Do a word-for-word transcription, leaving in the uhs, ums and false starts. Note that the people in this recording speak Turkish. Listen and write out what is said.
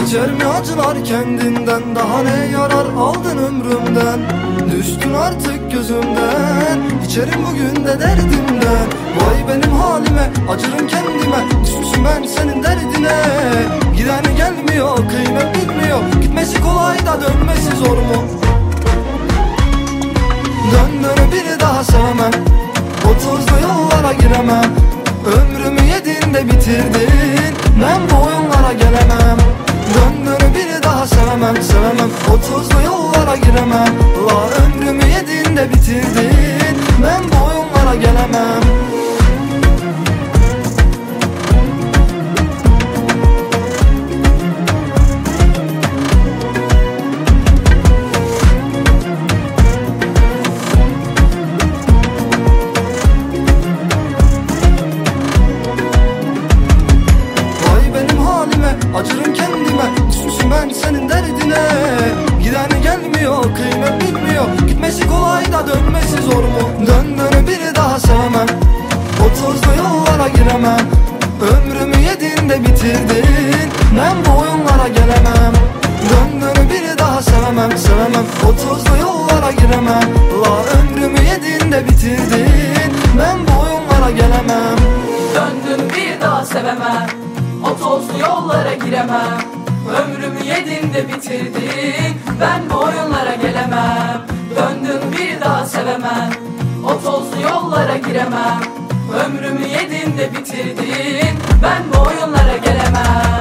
Geçer mi acılar kendinden, daha ne yarar aldın ömrümden. Düştün artık gözümden, içerim bugün de derdimden. Vay benim halime, acırım kendime, düşmüşüm ben senin derdine. Gideni gelmiyor, kıymet bilmiyor, gitmesi kolay da dönmesi zor mu? Döndüğünü bir daha sevmem, o tozlu yollara giremem. Ömrümü yedin de bitirdin, ben bu oyunlara gelemem. Döndüğünü bir daha sevemem, sevemem, o tozlu yollara giremem. La ömrümü yedin de bitirdin, ben bu oyunlara gelemem. Acırım kendime, düşmüşüm ben senin derdine. Gideni gelmiyor, kıymet bilmiyor, gitmesi kolay da dönmesi zor mu? Döndüğünü bir daha sevemem, o tozlu yollara giremem. Ömrümü yedin de bitirdin, ben bu oyunlara gelemem. Döndüğünü bir daha sevemem, sevemem, o tozlu yollara giremem. La ömrümü yedin de bitirdin, ben bu oyunlara gelemem. Döndün bir daha sevemem, o tozlu yollara giremem. Ömrümü yedin de bitirdin, ben bu oyunlara gelemem. Döndün bir daha sevemem, o tozlu yollara giremem. Ömrümü yedin de bitirdin, ben bu oyunlara gelemem.